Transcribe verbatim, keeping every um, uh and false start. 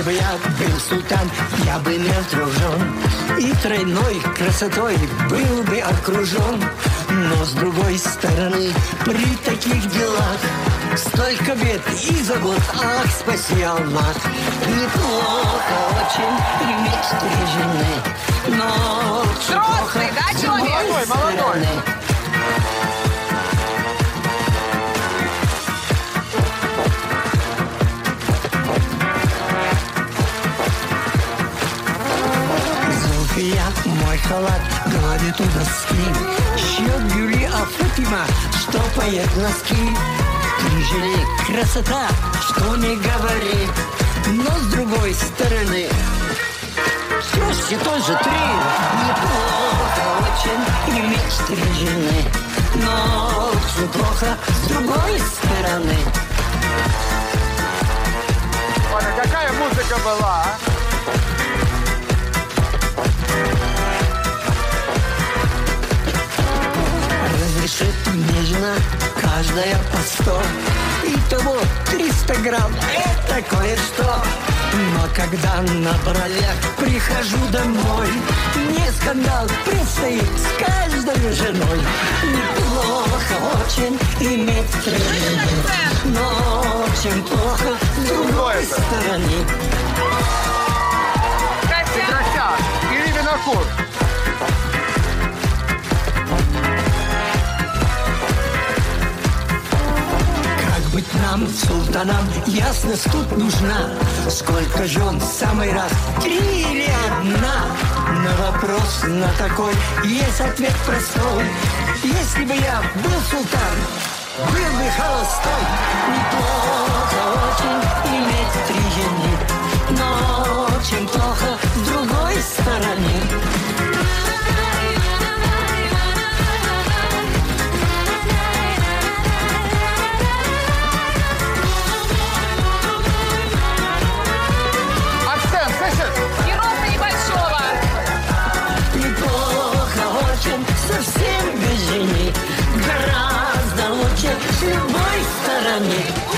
Если бы я был султан, я бы имел тружен, и тройной красотой был бы окружен. Но с другой стороны, при таких делах столько бед и забот, ах, спаси Аллах. Неплохо очень иметь три жены, но очень плохо да, с другой молодой, стороны. молодой. Зульфия, мой халат гладит у доски, счет Гюли, а Фатима, что поет носки. Три жили, красота, что не говори, но с другой стороны все все тоже три. Неплохо очень иметь три жены, но очень плохо с другой стороны. Оля, какая музыка была, а? Разрешит мне жена каждая по сто, итого триста грамм, это кое-что. Но когда на бровях прихожу домой, мне скандал предстоит с каждой женой. Неплохо очень иметь три жены, но очень плохо с другой стороны. Петросян или Винокур? Быть нам султанам, ясность тут нужна. Сколько жен, самый раз, три или одна? На вопрос на такой есть ответ простой. Если бы я был султан, был бы холостой. Неплохо очень иметь три жены, но очень плохо с другой стороны. Совсем без жени, гораздо лучше с любой стороны.